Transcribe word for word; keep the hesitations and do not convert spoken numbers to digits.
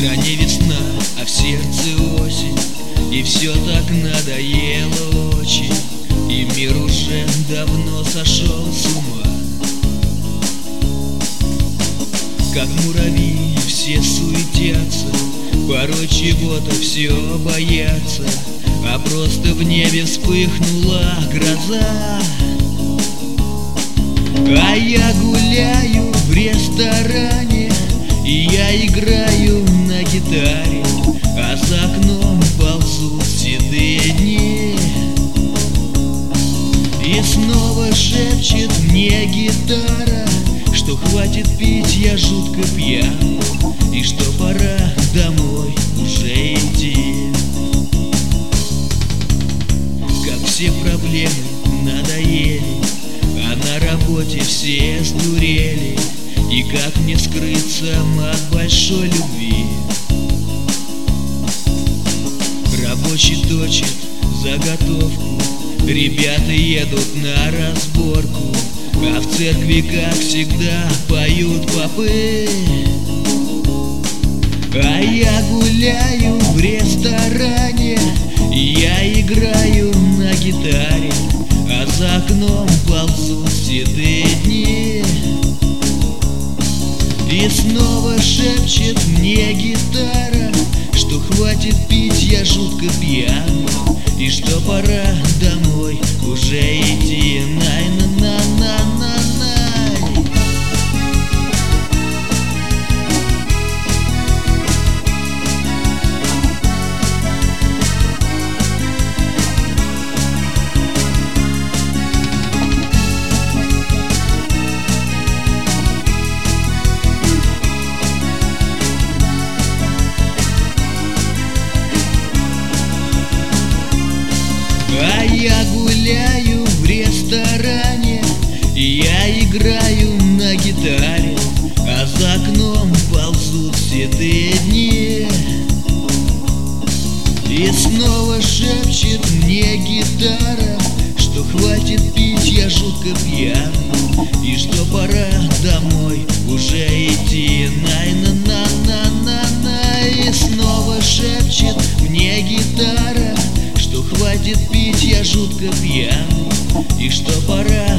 стране весна, а в сердце осень, и все так надоело очень, и мир уже давно сошел с ума. Как муравьи все суетятся, порой чего-то все боятся, а просто в небе вспыхнула гроза. А я гуляю в ресторане, и я играю на гитаре, а за окном ползут седые дни. И снова шепчет мне гитара, что хватит пить, я жутко пьян, и что пора домой уже идти. Как все проблемы надоели, а на работе все сдурели, и как мне скрыться от большой любви? Рабочий точит заготовку, ребята едут на разборку, а в церкви, как всегда, поют попы. А я гуляю в ресторане, и я играю на гитаре, а за окном ползут седые дни. И снова шепчет мне гитара, что хватит пить, я жутко пьян, и что пора домой уже идти. Най-на-на-на-на-най. А я гуляю в ресторане, и я играю на гитаре, а за окном ползут седые дни. И снова шепчет мне гитара, что хватит пить, я жутко пьян, и что пора домой уже идти. Най-на-на-на-на-най. И снова шепчет мне гитара, что хватит пить, я жутко пьян, и что пора